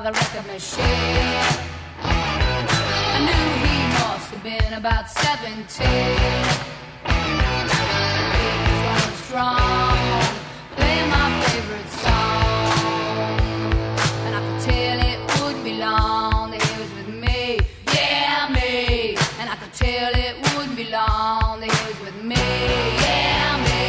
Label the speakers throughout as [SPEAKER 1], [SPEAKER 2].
[SPEAKER 1] the record machine. I knew he must have been about 17. He was running strong, playing my favorite song, and I could tell it wouldn't be long that he was with me, yeah, me. And I could tell it wouldn't be long that he was with me, yeah, me.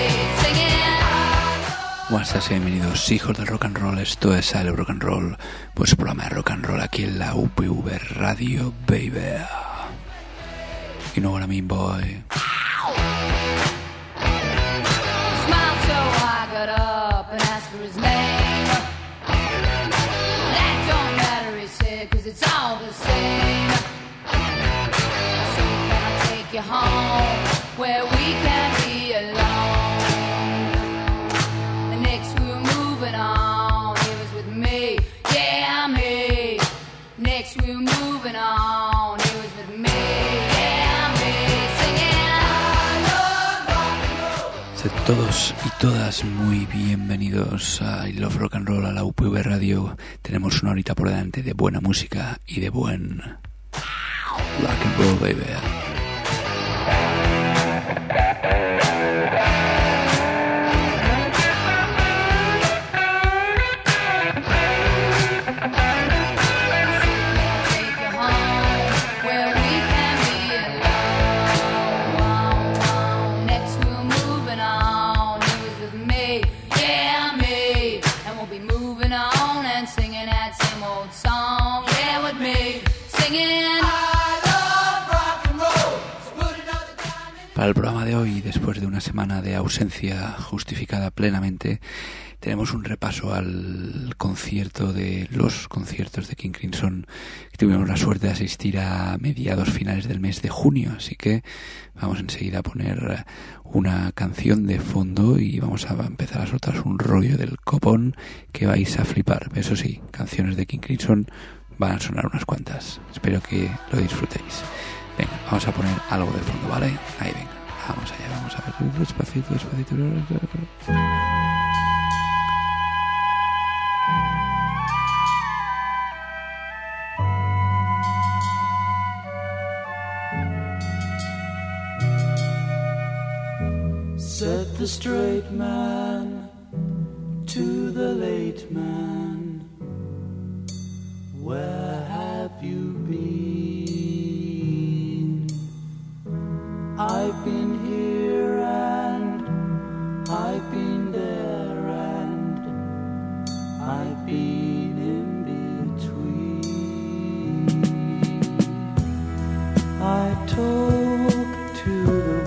[SPEAKER 2] Buenas tardes y bienvenidos, hijos del rock and roll. Esto es Ale Rock and Roll, pues programa de rock and roll aquí en la UPV Radio, baby. You know what I mean, boy.
[SPEAKER 1] Smiled so I got up and asked for his name. That don't matter, he said, 'cause it's all the same. I said, can I take you home where we can be alone? On, he was with me, yeah, me. Next we were moving on, he was with me, yeah, me. Singing I love rock and roll.
[SPEAKER 2] Sed todos y todas muy bienvenidos a I Love Rock and Roll, a la UPV Radio. Tenemos una horita por delante de buena música y de buen rock and roll, baby. Para el programa de hoy, después de una semana de ausencia justificada plenamente, tenemos un repaso al concierto de los conciertos de King Crimson, que tuvimos la suerte de asistir a mediados finales del mes de junio, así que vamos enseguida a poner una canción de fondo y vamos a empezar a soltaros un rollo del copón que vais a flipar. Eso sí, canciones de King Crimson van a sonar unas cuantas, espero que lo disfrutéis. Venga, vamos a poner algo de fondo, ¿vale? Ahí, venga, vamos allá, vamos a ver, despacito, despacito.
[SPEAKER 3] Said the straight man to the late man, where have you been? I've been here and I've been there and I've been in between. I talk to the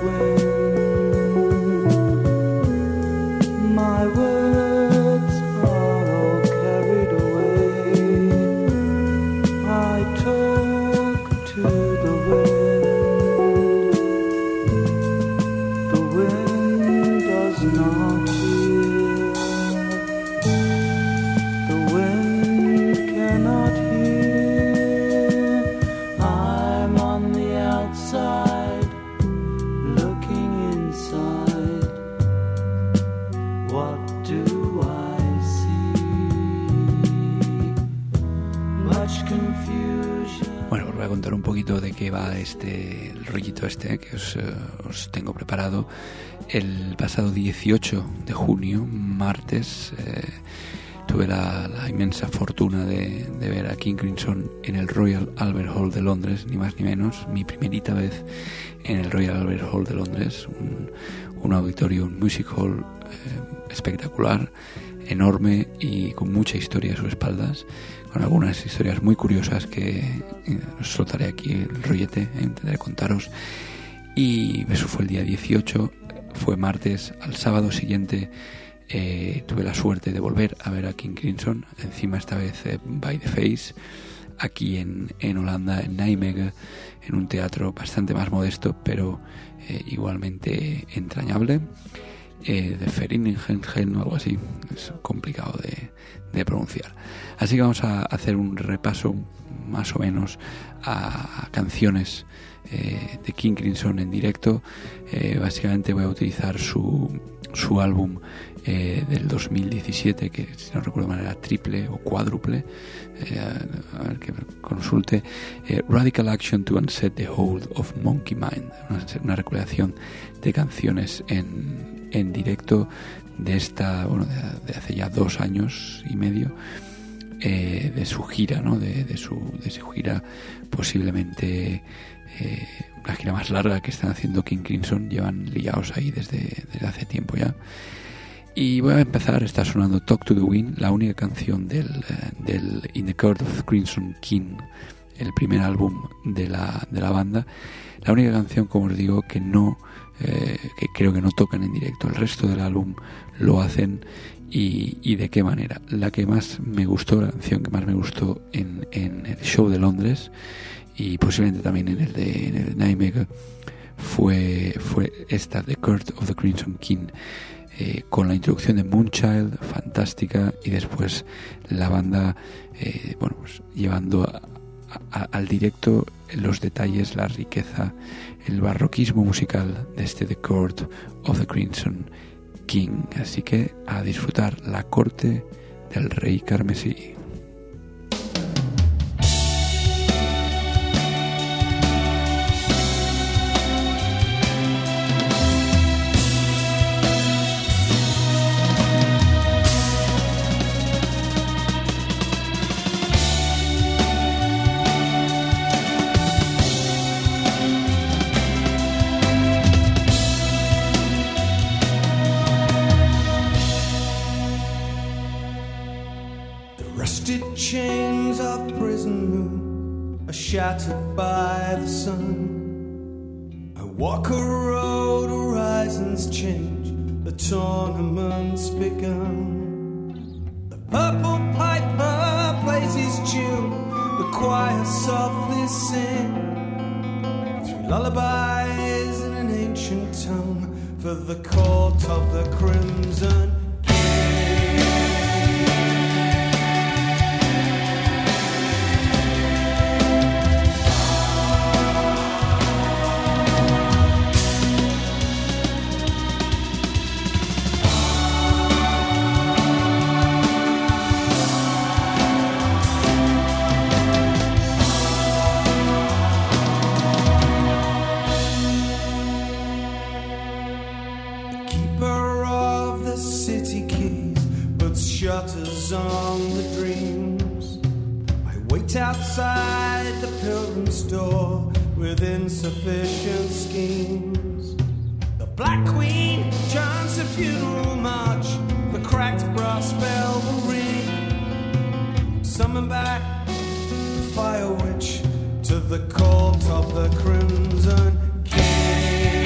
[SPEAKER 3] wind, my words are all carried away. I talk to the wind. Not hear. The wind cannot hear. I'm on the outside, looking inside. What do I see? Much confusion.
[SPEAKER 2] Bueno, os voy a contar un poquito de qué va el rollito que os tengo preparado. El pasado 18 de junio, martes, tuve la inmensa fortuna de ver a King Crimson en el Royal Albert Hall de Londres, ni más ni menos, mi primerita vez en el Royal Albert Hall de Londres, un auditorio, un music hall espectacular, enorme y con mucha historia a sus espaldas, con algunas historias muy curiosas que os soltaré aquí el rollete, intentaré contaros. Y eso fue el día 18, fue martes. Al sábado siguiente tuve la suerte de volver a ver a King Crimson, encima esta vez by the Face, aquí en Holanda, en Nijmegen, en un teatro bastante más modesto, pero igualmente entrañable, de Verenigingen o algo así, es complicado de pronunciar. Así que vamos a hacer un repaso más o menos a canciones de King Crimson en directo. Básicamente voy a utilizar su álbum del 2017, que si no recuerdo mal era triple o cuádruple, a ver que consulte, Radical Action to Unset the Hold of Monkey Mind, una recopilación de canciones en directo de esta, bueno, de hace ya 2 años y medio, de su gira, ¿no? de su gira, posiblemente la gira más larga que están haciendo King Crimson. Llevan liados ahí desde hace tiempo ya. Y voy a empezar. Está sonando Talk to the Wind, la única canción del In the Court of Crimson King, el primer álbum de la banda. La única canción, como os digo, que creo que no tocan en directo. El resto del álbum lo hacen, y de qué manera. La que más me gustó, la canción que más me gustó en el show de Londres, y posiblemente también en el de Nijmegen, fue esta, The Court of the Crimson King, con la introducción de Moonchild, fantástica, y después la banda pues llevando al directo los detalles, la riqueza, el barroquismo musical de este The Court of the Crimson King. Así que a disfrutar la corte del rey carmesí.
[SPEAKER 3] Shattered by the sun, I walk a road, horizons change, the tournament's begun. The purple piper plays his tune, the choir softly sing, through lullabies in an ancient tongue, for the court of the crimson on the dreams. I wait outside the pilgrim's door with insufficient schemes. The Black Queen chants a funeral march, the cracked brass bell will ring. Summon back the fire witch to the court of the Crimson King.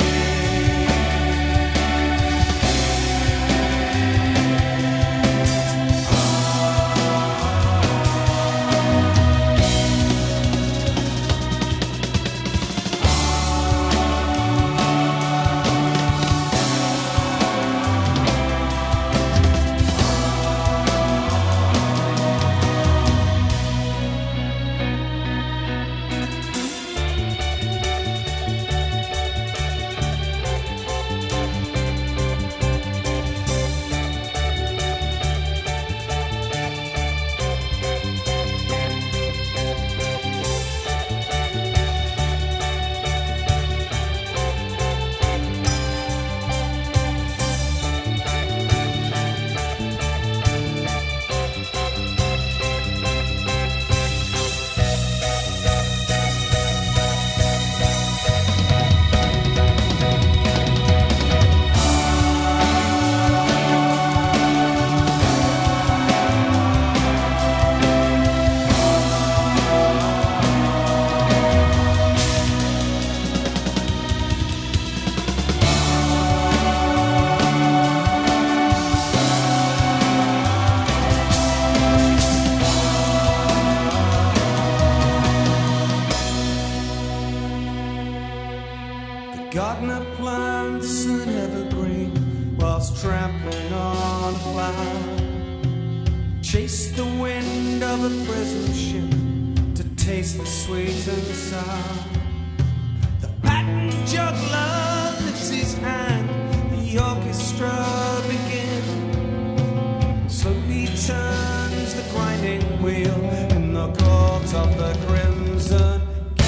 [SPEAKER 3] Gardener plants an evergreen whilst trampling on a flower. Chase the wind of a prison ship to taste the sweet and sour. The patent juggler lifts his hand, the orchestra begins. the grinding wheel in the court of the Crimson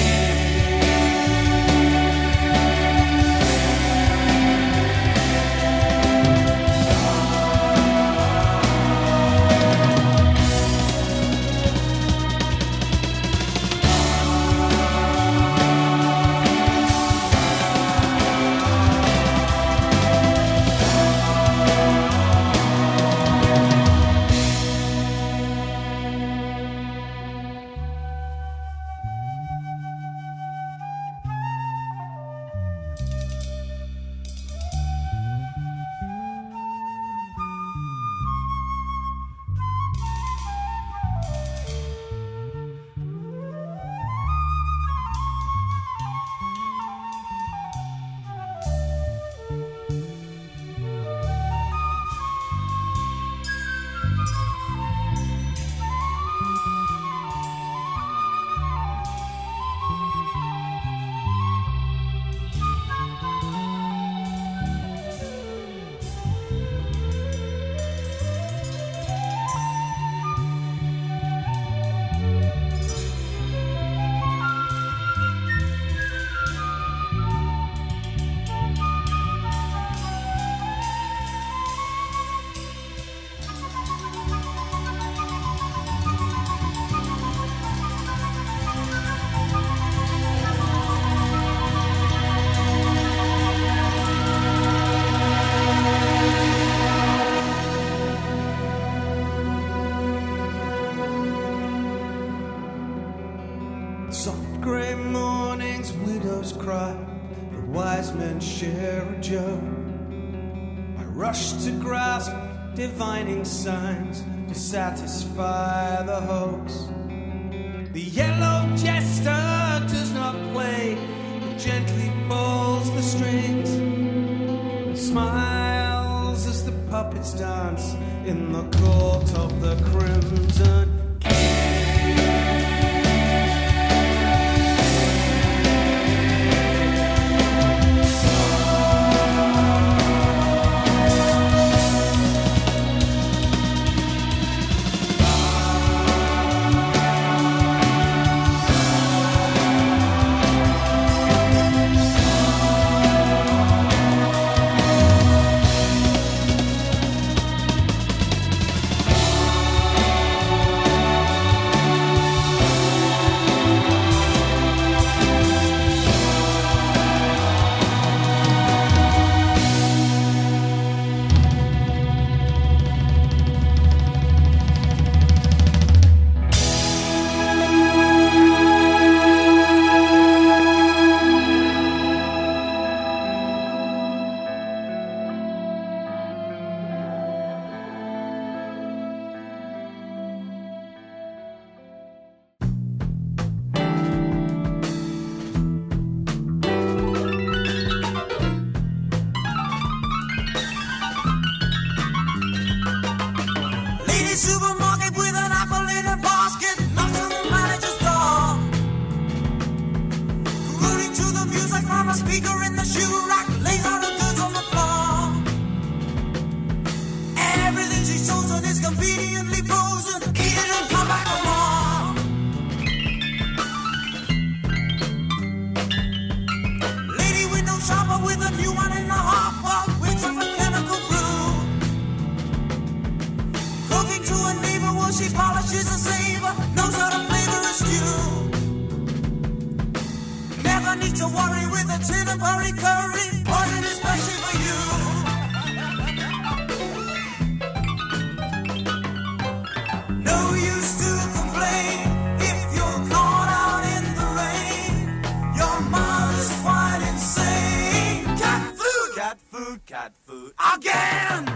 [SPEAKER 3] soft grey mornings, widows cry, the wise men share a joke. I rush to grasp divining signs to satisfy the hoax. The yellow jester does not play, but gently pulls the strings and smiles as the puppets dance in the court of the Crimson
[SPEAKER 4] supermarket with an apple in a basket, knocks on the manager's door. Rooting to the music from a speaker in the shoe rack, lays out her goods on the floor. Everything she's chosen is conveniently frozen. Eat it and come back for more. Lady window shopper with a new one in the hopper, which of a chemical brew. Cooking to a neighbor while she polishes a saver, knows how to flavor a stew. Never need to worry with a tin of hurry curry, ordered especially for you. No use to complain if you're caught out in the rain. Your mother's quite insane. Cat food, cat food, cat food again.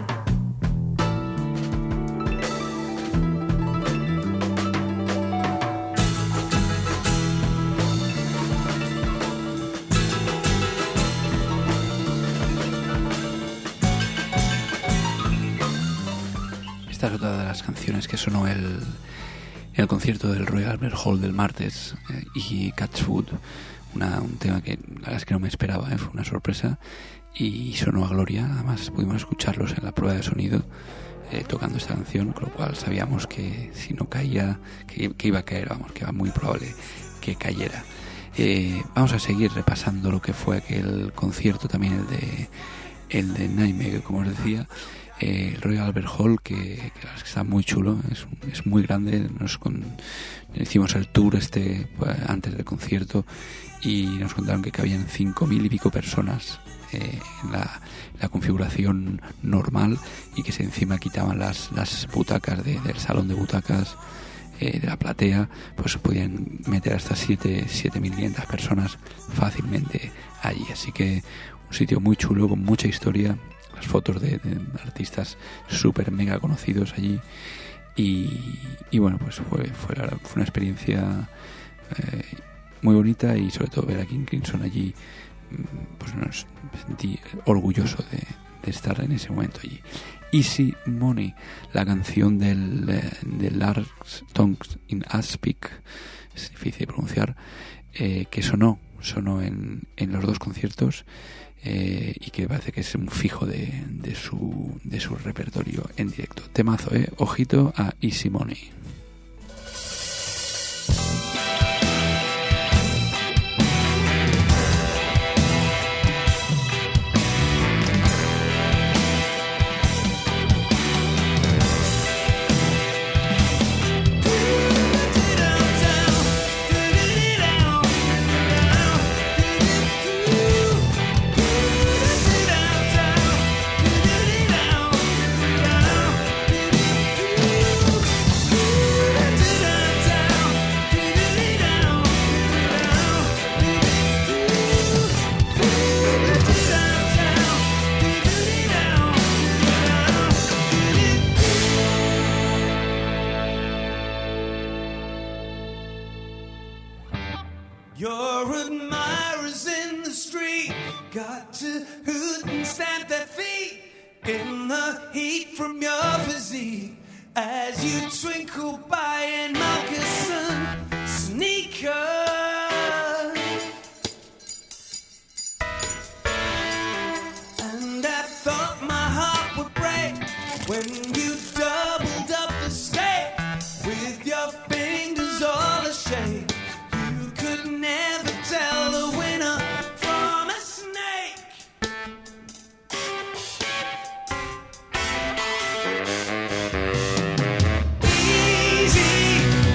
[SPEAKER 2] Esta es otra de las canciones que sonó en el concierto del Royal Albert Hall del martes, y Cat's Food, un tema que la verdad es que no me esperaba, fue una sorpresa y sonó a gloria. Además pudimos escucharlos en la prueba de sonido tocando esta canción, con lo cual sabíamos que si no caía, que iba a caer, vamos, que era muy probable que cayera. Vamos a seguir repasando lo que fue aquel concierto, también el de Nijmegen, como os decía, el Royal Albert Hall, que está muy chulo, es muy grande. Hicimos el tour pues, antes del concierto, y nos contaron que cabían 5.000 y pico personas en la configuración normal, y que se encima quitaban las butacas del salón de butacas de la platea, pues podían meter hasta 7.500 personas fácilmente allí. Así que un sitio muy chulo, con mucha historia, las fotos de artistas súper mega conocidos allí, y bueno, pues fue una experiencia muy bonita, y sobre todo ver a King Crimson allí, pues me sentí orgulloso de estar en ese momento allí. Easy Money, la canción de Lars Tongues in Aspik, es difícil de pronunciar, que sonó en los dos conciertos, y que parece que es un fijo de su repertorio en directo. Temazo, ojito a Easy Money.
[SPEAKER 3] Your admirers in the street got to hoot and stamp their feet in the heat from your physique as you twinkle by in moccasin sneakers. And I thought my heart would break when you doubled up the steak with your fingers all ashake. Never tell a winner from a snake. Easy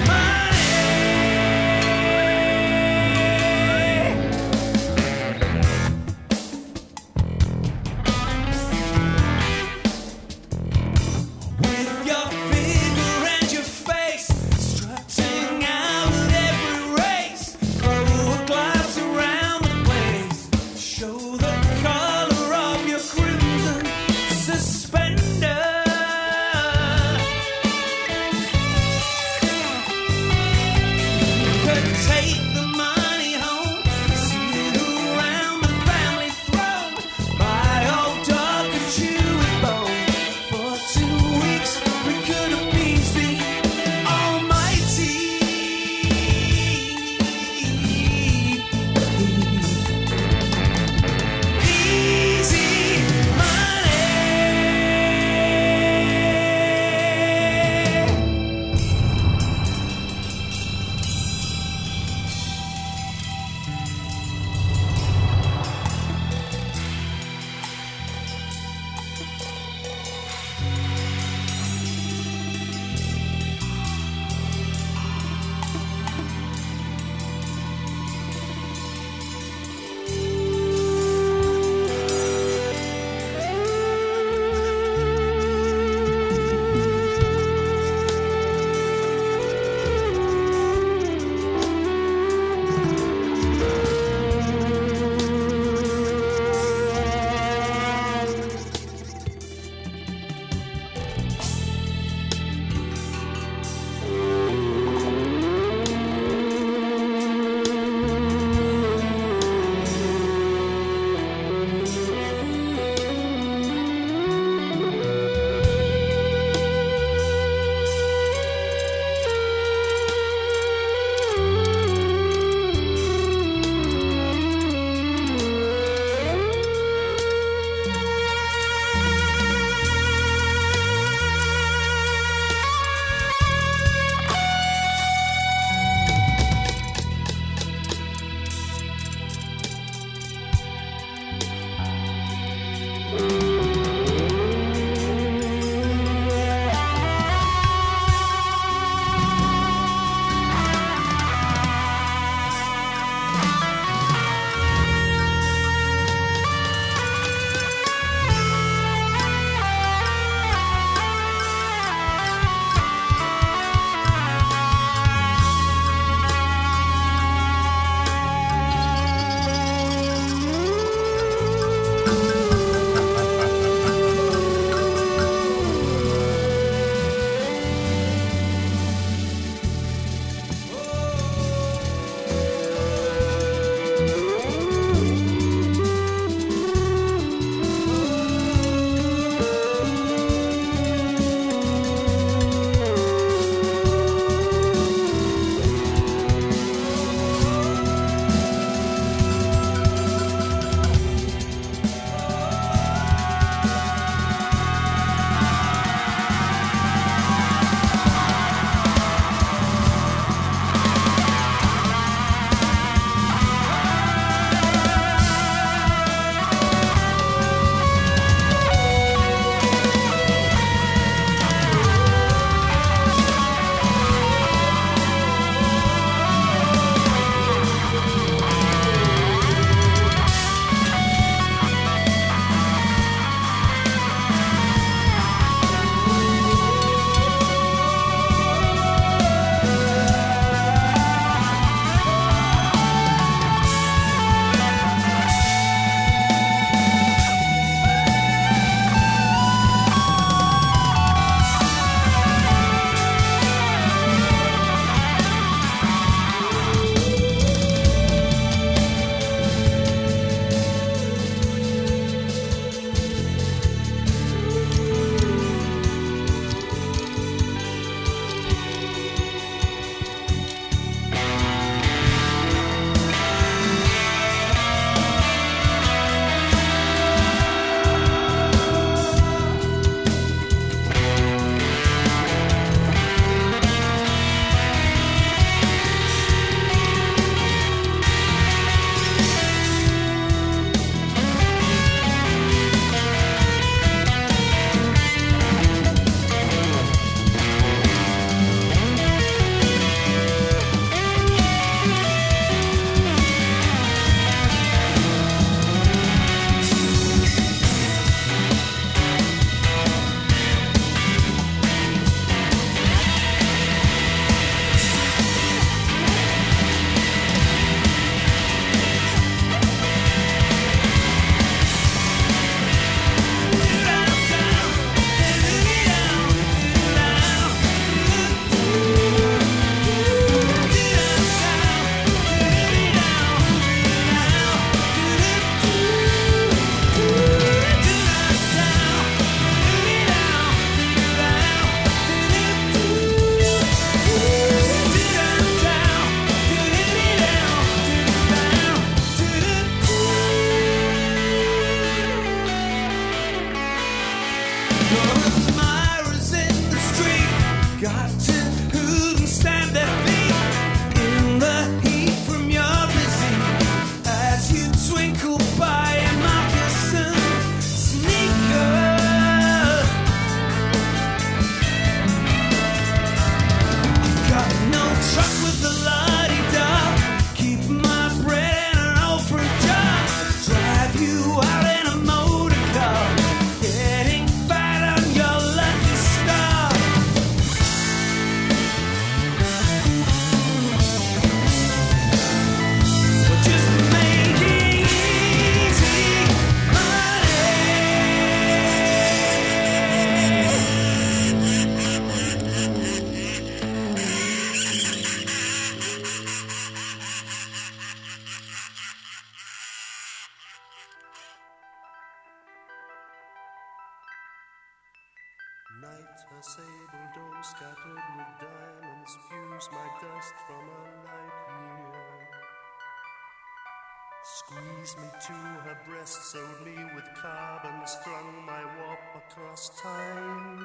[SPEAKER 3] truck with the la-di-da, keep my bread in an old fruit jar, drive you out in a motor car, getting fat on your lucky star. We're just making easy
[SPEAKER 5] Night, her sable dome scattered with diamonds spews my dust from a light year. Squeezed me to her breast, sewed me with carbon, strung my warp across time.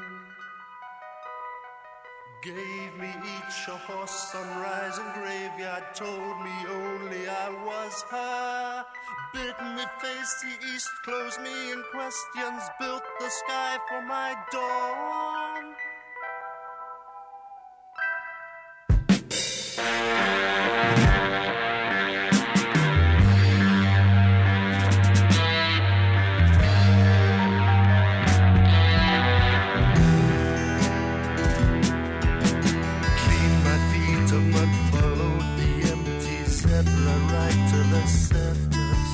[SPEAKER 5] Gave me each a horse, sunrise and graveyard, told me only I was her. Bid me face the east, closed me in questions, built the sky for my dawn. Cleaned my feet of mud, followed the empty zebra right to the surface.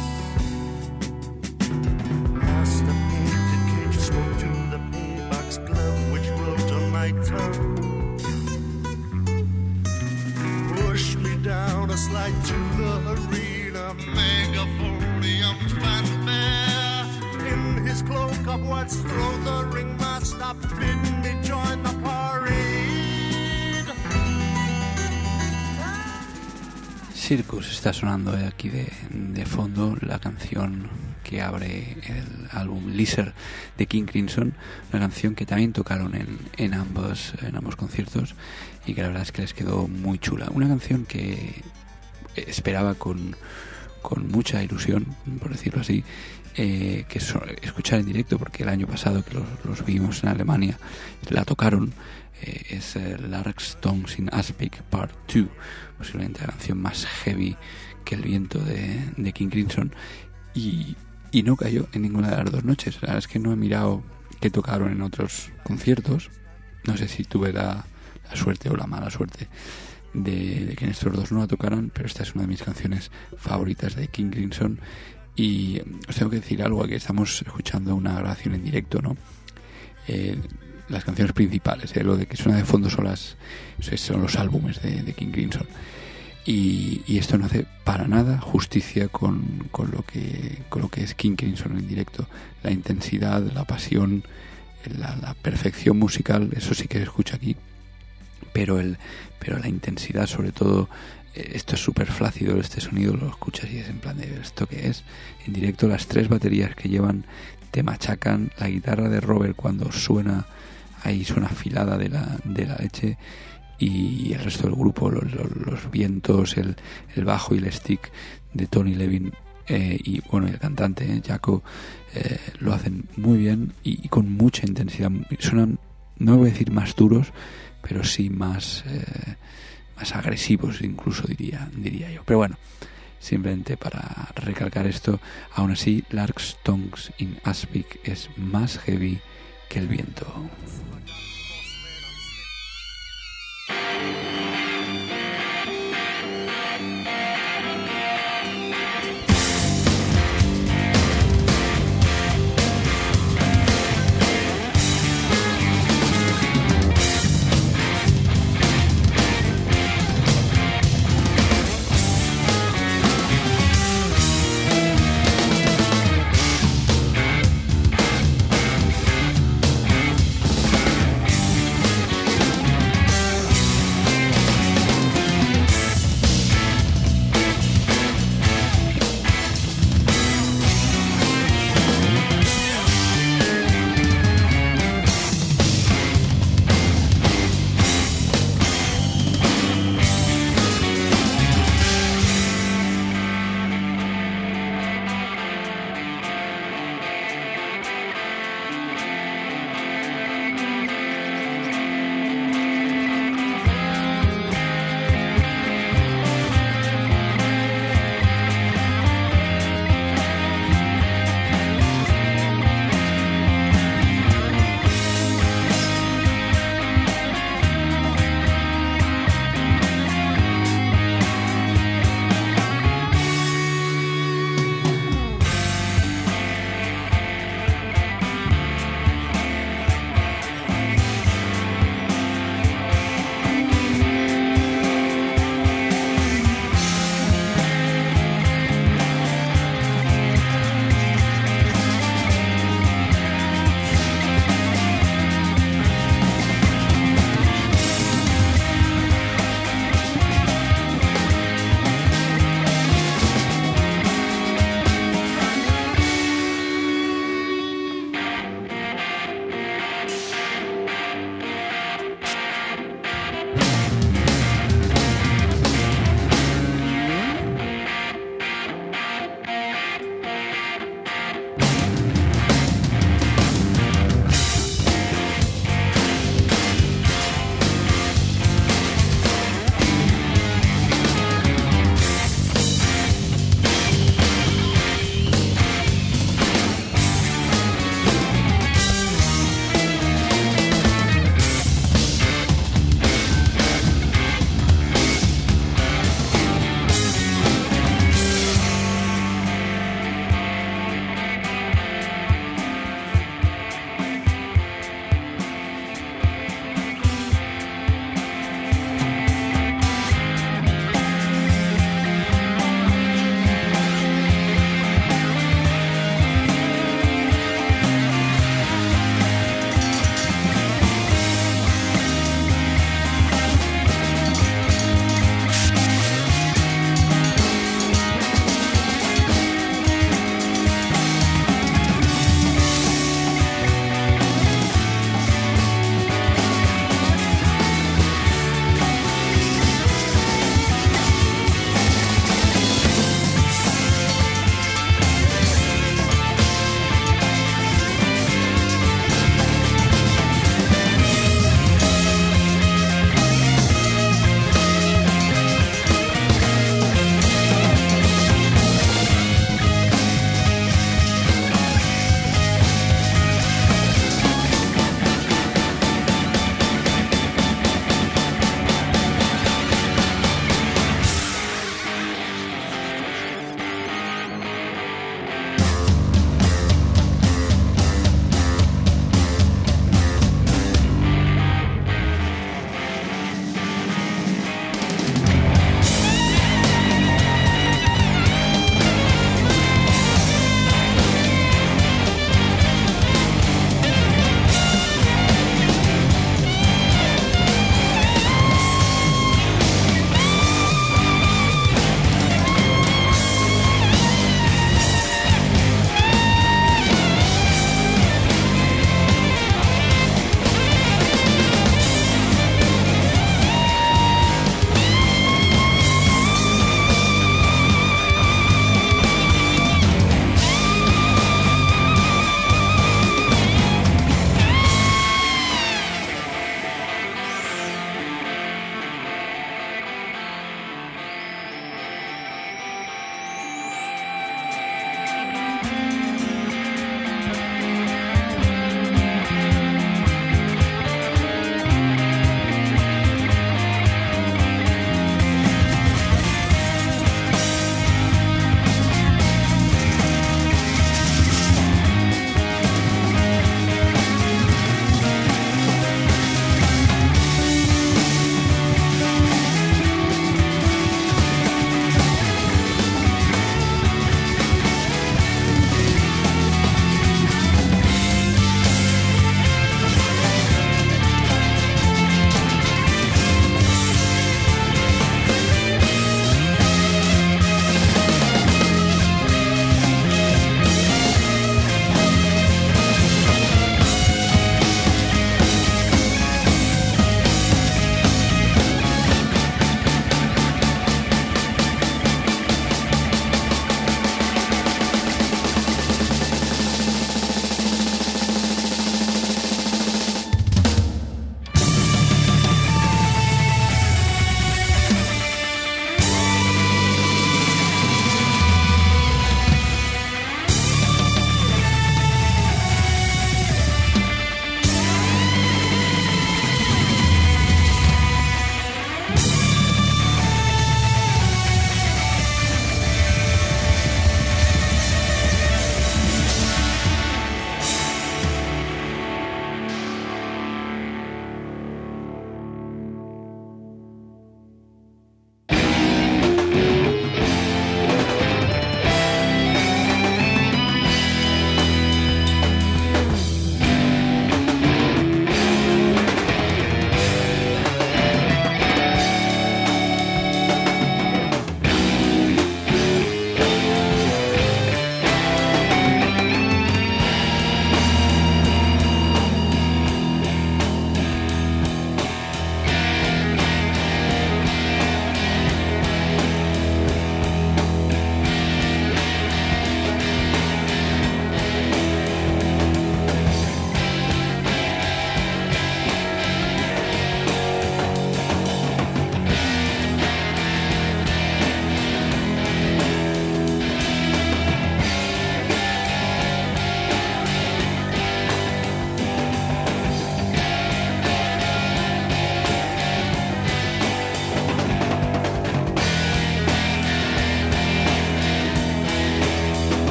[SPEAKER 5] Past the painted cage, spoke to the paybox glove which wrote on my tongue. Pushed me down a slide to the arena, megaphonium fanfare. In his cloak upwards throw the ringmaster, bid me join the parade.
[SPEAKER 2] Circus está sonando aquí de fondo, la canción que abre el álbum Lizard de King Crimson, una canción que también tocaron en ambos conciertos y que la verdad es que les quedó muy chula. Una canción que esperaba con mucha ilusión, por decirlo así, escuchar en directo, porque el año pasado que los vimos en Alemania la tocaron. Es Larkstones in Aspic Part 2, posiblemente la canción más heavy que el viento de King Crimson, y no cayó en ninguna de las dos noches. La verdad es que no he mirado qué tocaron en otros conciertos, no sé si tuve la suerte o la mala suerte de que en estos dos no la tocaran, pero esta es una de mis canciones favoritas de King Crimson. Y os tengo que decir algo, que estamos escuchando una grabación en directo, ¿no? Las canciones principales, lo de que suena de fondo son los álbumes de King Crimson, y esto no hace para nada justicia con lo que es King Crimson en directo. La intensidad, la pasión, la perfección musical, eso sí que se escucha aquí, pero la intensidad, sobre todo, esto es súper flácido, este sonido lo escuchas y es en plan de ¿esto qué es? En directo las tres baterías que llevan te machacan, la guitarra de Robert cuando suena ahí suena afilada de la leche, y el resto del grupo, los vientos, el bajo y el stick de Tony Levin, y bueno, el cantante Jaco, lo hacen muy bien y con mucha intensidad. Suenan, no voy a decir más duros, pero sí más agresivos incluso, diría yo. Pero bueno, simplemente para recalcar esto, aún así Larkstones in Aspic es más heavy que el viento.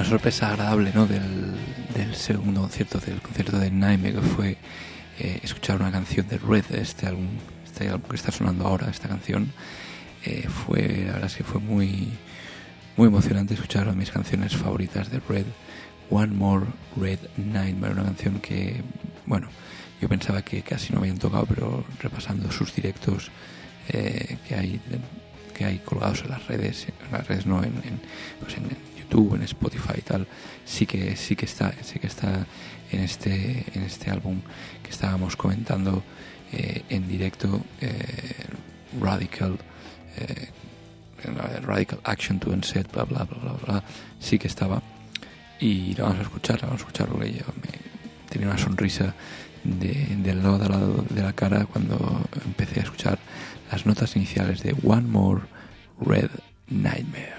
[SPEAKER 2] sorpresa agradable, ¿no? del segundo concierto, del concierto de Nightmare, que fue escuchar una canción de Red, este álbum que está sonando ahora, esta canción. La verdad es que fue muy, muy emocionante escuchar una de mis canciones favoritas de Red, One More Red Nightmare, una canción que, bueno, yo pensaba que casi no habían tocado, pero repasando sus directos que hay colgados en las redes no, en YouTube, en Spotify y tal, sí que está en este álbum que estábamos comentando en directo, Radical Action to Unset, bla bla bla bla bla, sí que estaba, y lo vamos a escuchar porque yo tenía una sonrisa del lado a lado de la cara cuando empecé a escuchar las notas iniciales de One More Red Nightmare.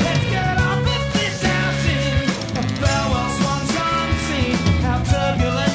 [SPEAKER 3] Turbulent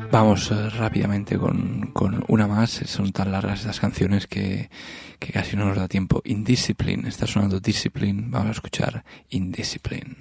[SPEAKER 2] Vamos rápidamente con una más. Son tan largas estas canciones que casi no nos da tiempo. Indiscipline, está sonando Discipline. Vamos a escuchar Indiscipline.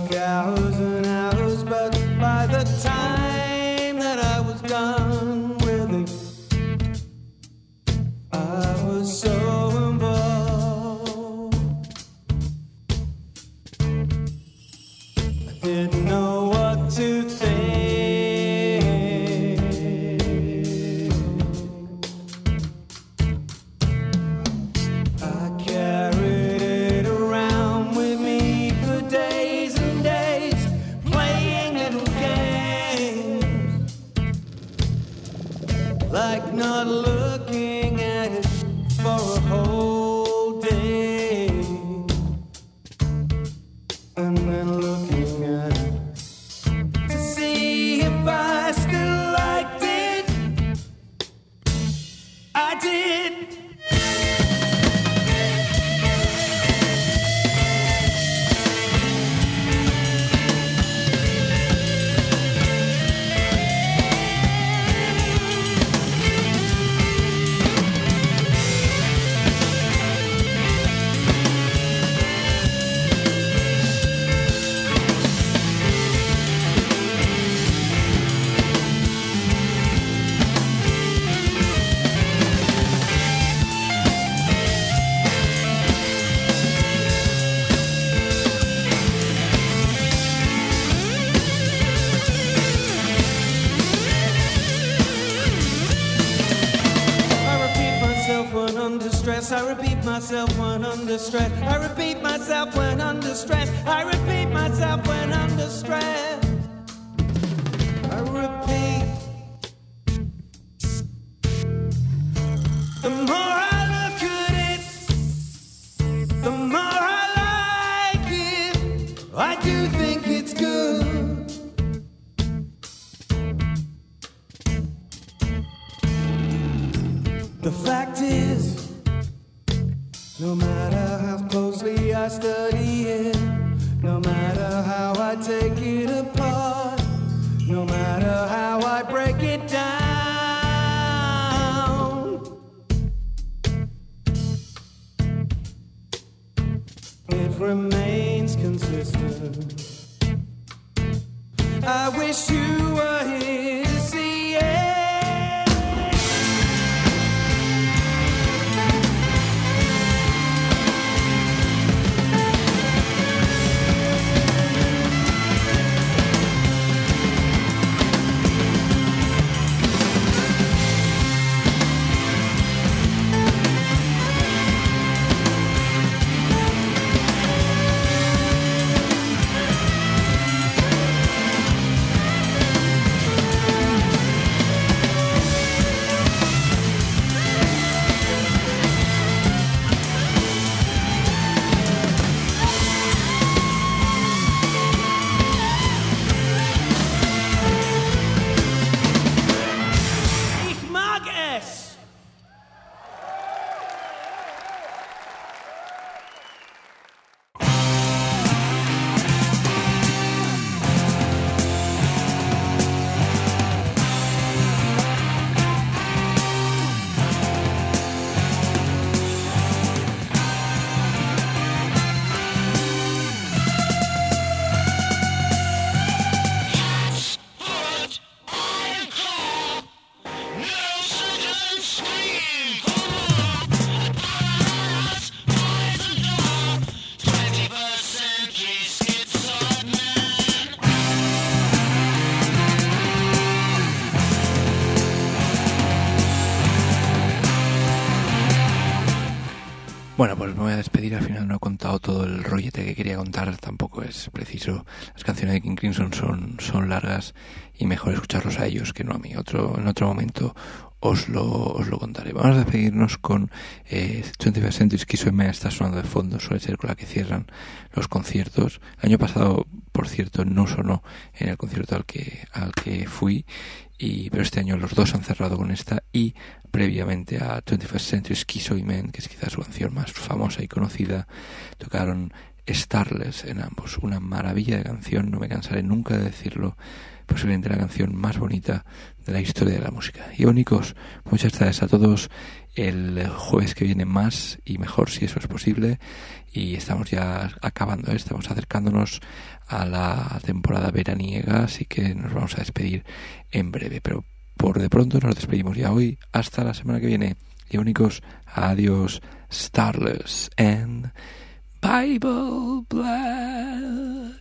[SPEAKER 3] took hours and hours, but by the time that I was done with it, I was so involved. I didn't know what to think. I carried it around with me for days and days, playing little games, like not looking at it for a whole day, and then looking at it to see if I still liked it. I did. I repeat myself when under stress. I repeat myself when under stress. I repeat myself when under stress. I repeat. The more I look at it, the more I like it. I do think it's good. The fact is, no matter how closely I study it, no matter how I take it apart, no matter how I break it down, it remains consistent. I wish you were here to see it.
[SPEAKER 2] Bueno, pues me voy a despedir. Al final no he contado todo el rollete que quería contar, tampoco es preciso. Las canciones de King Crimson son largas y mejor escucharlos a ellos que no a mí. En otro momento os lo contaré. Vamos a despedirnos con 21st Century Schizo y Me está sonando de fondo, suele ser con la que cierran los conciertos. El año pasado, por cierto, no sonó en el concierto al que fui, pero este año los dos han cerrado con esta, y previamente a 21st Century Schizo y Men, que es quizás su canción más famosa y conocida, tocaron Starless en ambos. Una maravilla de canción, no me cansaré nunca de decirlo. Posiblemente la canción más bonita de la historia de la música. Iónicos, muchas gracias a todos. El jueves que viene más y mejor, si eso es posible. Y estamos ya acabando, estamos acercándonos a la temporada veraniega, así que nos vamos a despedir en breve. Pero por de pronto nos despedimos ya hoy. Hasta la semana que viene. Iónicos, adiós. Starless and Bible Black.